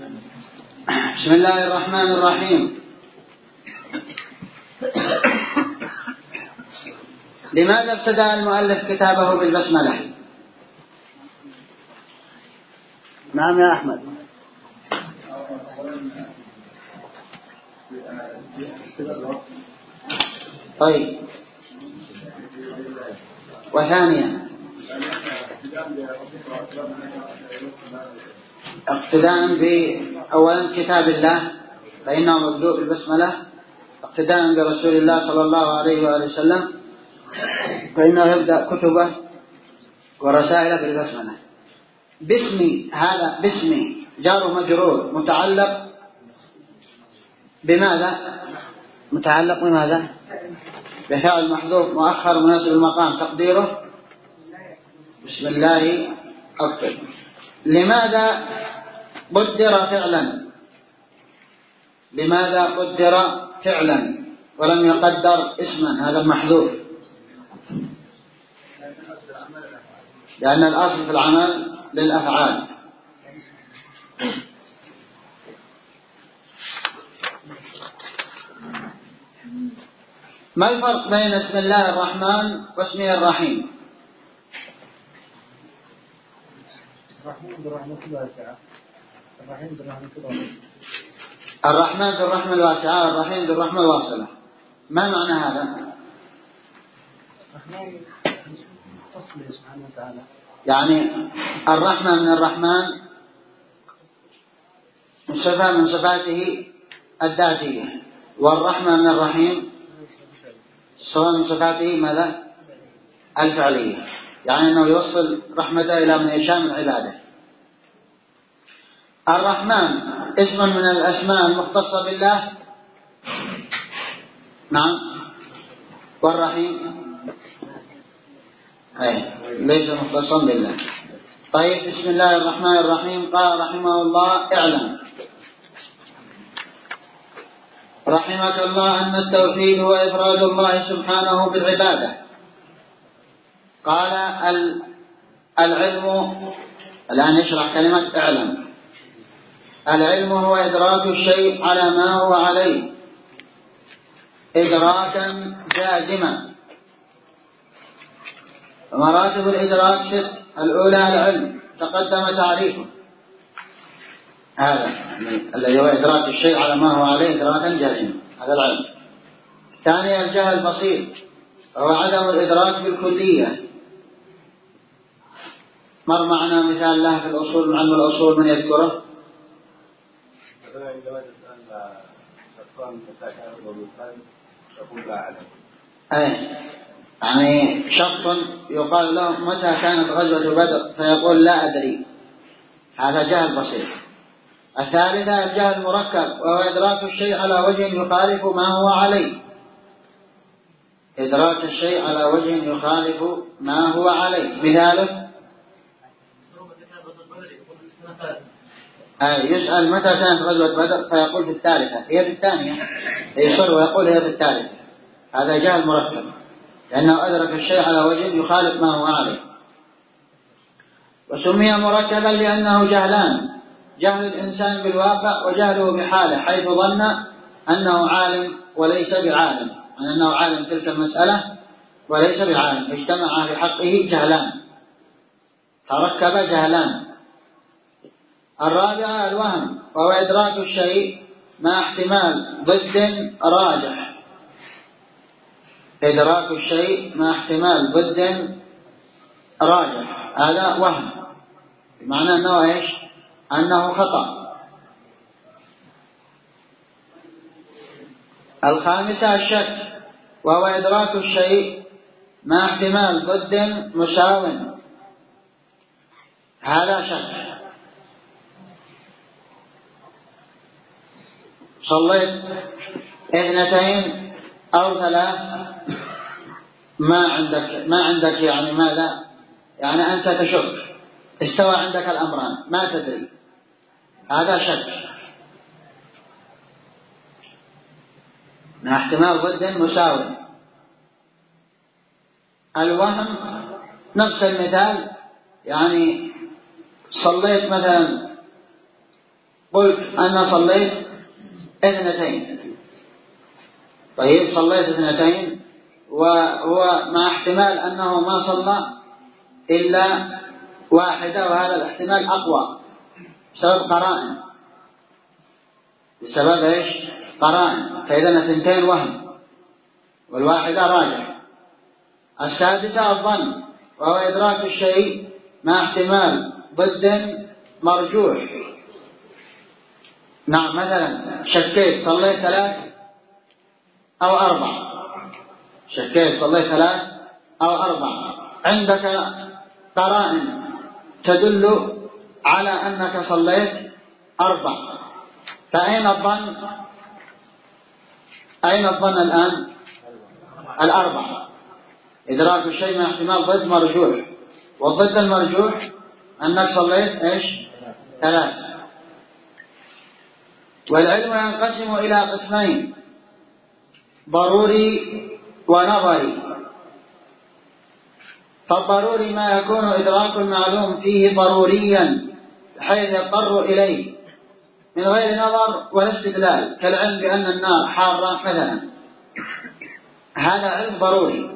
بسم الله الرحمن الرحيم. لماذا ابتدأ المؤلف كتابه بالبسملة؟ نعم يا أحمد. طيب، وثانيا اقتداء بأولا كتاب الله فإنه مبدوء بالبسملة، اقتداء برسول الله صلى الله عليه وآله وسلم فإنه يبدأ كتبه ورسائله بالبسملة. باسمي، هذا باسمي جار مجرور متعلق بماذا؟ متعلق بماذا؟ بفعل محذوف مؤخر مناسب المقام تقديره بسم الله أكتب. لماذا قدر فعلا؟ لماذا قدر فعلا ولم يقدر اسما؟ هذا محذوف، لأن الأصل في العمل للأفعال. ما الفرق بين اسم الله الرحمن واسمه الرحيم؟ الرحمن بالرحمة الواسعة، الرحيم بالرحمة الواسعة. الرحمن بالرحمة الواسعة والرحيم بالرحمة الواصلة. ما معنى هذا؟ الرحمن مختص به سبحانه وتعالى، يعني الرحمة من الرحمن صفة من صفاته الذاتية، والرحمة من الرحيم صفة من صفاته ماذا؟ الفعلية، يعني أنه يوصل رحمته إلى من يشاء من عباده. الرحمن اسم من الأسماء المختصة بالله، نعم، والرحيم ليس مختصا بالله. طيب، بسم الله الرحمن الرحيم. قال رحمه الله: اعلم رحمك الله أن التوحيد هو إفراد الله سبحانه بالعبادة. قال العلم، الآن يشرح كلمة اعلم. العلم هو إدراك الشيء على ما هو عليه إدراكا جازما. مراتب الإدراك ست. الأولى العلم، تقدم تعريفه، هذا الذي هو إدراك الشيء على ما هو عليه إدراكا جازما، هذا العلم. ثانيا الجهل البسيط، وهو عدم الإدراك بالكلية. مر معنا مثال له في الأصول، من علم الأصول من يذكره؟ مثلا عندما تسأل شخصان متى كان أفضل القلب تقول لا أعلم. يعني شخص يقال له متى كانت غزوة بدر فيقول لا أدري، هذا جهل بسيط. الثالثة الجهل المركب، وهو إدراك الشيء على وجه يخالف ما هو عليه. إدراك الشيء على وجه يخالف ما هو عليه. مثاله يسأل متى كانت غزوة بدر فيقول في الثالثة، هي في الثانية، يصر ويقول هي في الثالثة. هذا جهل مركب، لأنه أدرك الشيء على وجه يخالف ما هو عليه. وسمي مركبا لأنه جهلان: جهل الإنسان بالواقع وجهله بحاله، حيث ظن أنه عالم وليس بعالم، أنه عالم تلك المسألة وليس بعالم، اجتمع في حقه جهلان، تركب جهلان. الرابعة الوهم، وهو إدراك الشيء مع احتمال ضد راجح. إدراك الشيء مع احتمال ضد راجح، هذا وهم، بمعنى أنه إيش؟ أنه خطأ. الخامسة الشك، وهو إدراك الشيء مع احتمال ضد مساو، هذا شك. صليت 2 أو 3 ما عندك يعني ماذا؟ يعني أنت تشك، استوى عندك الأمران ما تدري، هذا شك مع احتمال ضد مساوي. الوهم نفس المثال، يعني صليت مثلا قلت أنا صليت 2. طيب صليت 2 وهو مع احتمال أنه ما صلى إلا 1، وهذا الاحتمال أقوى بسبب قرائن. بسبب إيش؟ قرائن. فإذا 2 وهم والواحدة راجح. 6 الظن، وهو إدراك الشيء مع احتمال ضد مرجوح. نعم، مثلا شكيت صليت 3 أو 4، شكيت صليت 3 أو 4، عندك قرائن تدل على أنك صليت 4، فأين الظن؟ أين الظن الآن؟ 4. إدراك الشيء مع احتمال ضد مرجوح، والضد المرجوح أنك صليت إيش؟ 3. والعلم ينقسم إلى قسمين: ضروري ونظري. فالضروري ما يكون إدراك المعلوم فيه ضروريا بحيث يضطر إليه من غير نظر ولا استدلال، كالعلم بأن النار حارة مثلا، هذا علم ضروري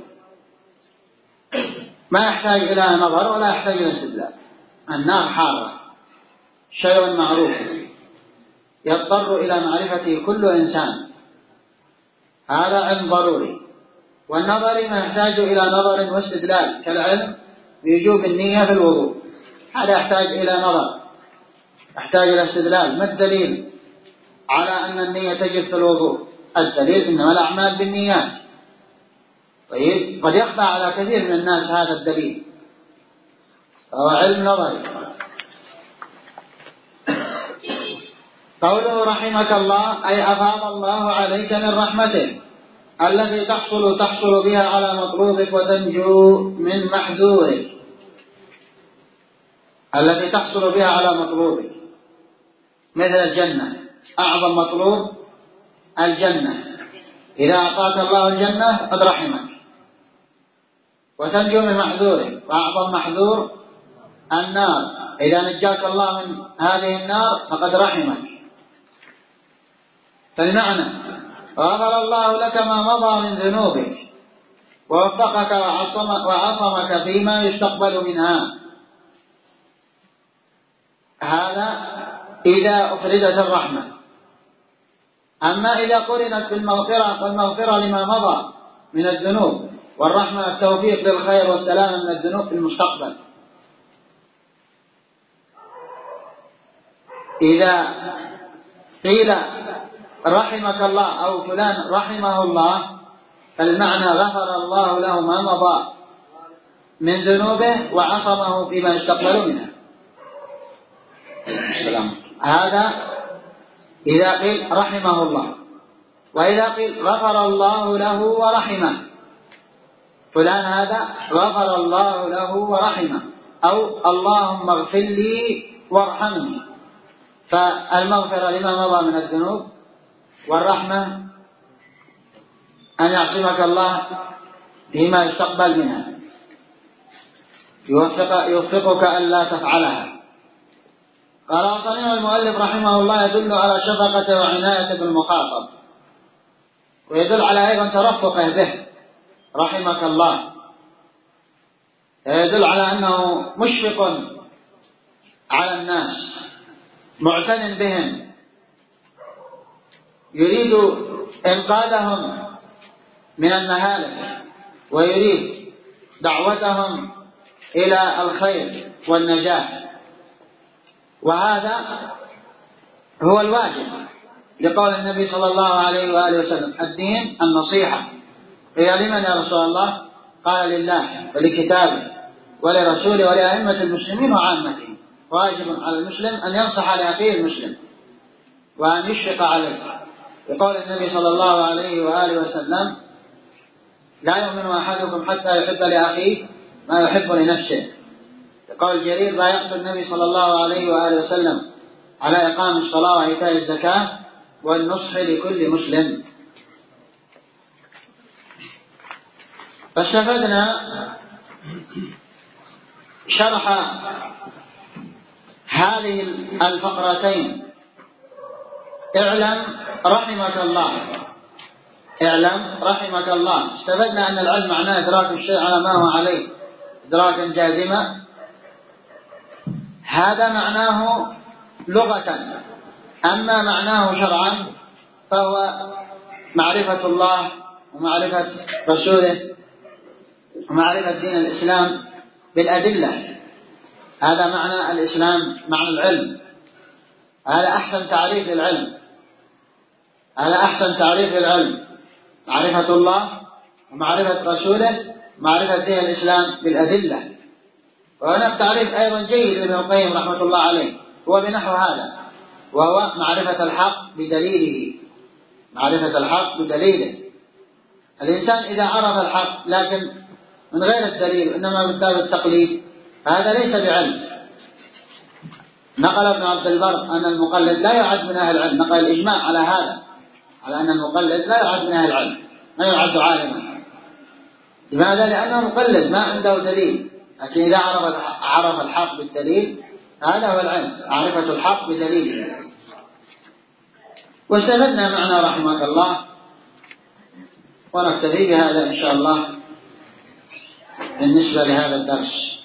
ما يحتاج إلى نظر ولا يحتاج إلى استدلال. النار حارة، شيء معروف يضطر إلى معرفته كل إنسان، هذا علم ضروري. والنظري ما يحتاج إلى نظر واستدلال، كالعلم بوجوب النية في الوضوء، هذا يحتاج إلى نظر، يحتاج إلى استدلال. ما الدليل على أن النية تجب في الوضوء؟ الدليل إنما الأعمال بالنيات. طيب قد يخفى على كثير من الناس هذا الدليل، فهو علم نظري. قوله رحمك الله أي أفاض الله عليك من رحمته التي تحصل بها على مطلوبك وتنجو من محذورك، التي تحصل بها على مطلوبك، مثل الجنة، أعظم مطلوب الجنة، إذا أعطاك الله الجنة قد رحمك، وتنجو من محذورك، وأعظم محذور النار، إذا نجاك الله من هذه النار فقد رحمك. فالمعنى غفر الله لك ما مضى من ذنوبك ووفقك وعصمك فيما يستقبل منها، هذا إذا أفردت الرحمة. أما إذا قرنت بالمغفرة، والمغفرة لما مضى من الذنوب، والرحمة التوفيق للخير والسلامة من الذنوب في المستقبل. إذا قيل رحمك الله أو فلان رحمه الله، فالمعنى غفر الله له ما مضى من ذنوبه وعصمه فيما يستقبل منه. هذا إذا قيل رحمه الله. وإذا قيل غفر الله له ورحمه، فلان هذا غفر الله له ورحمه، أو اللهم اغفر لي وارحمني. فالمغفرة لما مضى من الذنوب، والرحمة أن يعصمك الله فيما يستقبل منها، يوفقك ألا تفعلها. قال صنيع المؤلف رحمه الله يدل على شفقته وعنايته بالمخاطب، ويدل على أيضا ترفقه به رحمك الله، يدل على أنه مشفق على الناس، معتن بهم، يريد إنقاذهم من المهالك، ويريد دعوتهم إلى الخير والنجاح. وهذا هو الواجب، لقول النبي صلى الله عليه وآله وسلم الدين النصيحة. قيل لمن يا رسول الله؟ قال لله ولكتابه ولرسوله ولأئمة المسلمين وعامتهم. واجب على المسلم أن ينصح لأخيه المسلم وأن يشفق عليه، لقول النبي صلى الله عليه وآله وسلم لا يؤمن أحدكم حتى يحب لأخيه ما يحب لنفسه. قال جرير بايعت النبي صلى الله عليه وآله وسلم على إقام الصلاة وإيتاء الزكاة والنصح لكل مسلم. فاستفدنا شرح هذه الفقرتين اعلم رحمك الله، اعلم رحمك الله. استفدنا أن العلم معناه إدراك الشيء على ما هو عليه إدراكا جازما، هذا معناه لغة. أما معناه شرعا فهو معرفة الله ومعرفة رسوله ومعرفة دين الإسلام بالأدلة. هذا معنى الإسلام، معنى العلم. هذا أحسن تعريف للعلم، هذا أحسن تعريف للعلم، معرفة الله ومعرفة رسوله ومعرفة دين الإسلام بالأدلة. وهناك تعريف أيضا جيد لابن القيم رحمة الله عليه هو بنحو هذا، وهو معرفة الحق بدليله، معرفة الحق بدليله. الإنسان إذا عرف الحق لكن من غير الدليل إنما من باب التقليد فهذا ليس بعلم. نقل ابن عبد البر أن المقلد لا يعد من أهل العلم، نقل الإجماع على هذا، على أن المقلد لا يعد من أهل العلم، ما يعد عالما. لماذا؟ لأنه مقلد ما عنده دليل. لكن إذا عرف الحق بالدليل هذا هو العلم، معرفة الحق بدليله. واستفدنا معنى رحمك الله، ونكتفي بهذا إن شاء الله بالنسبة لهذا الدرس.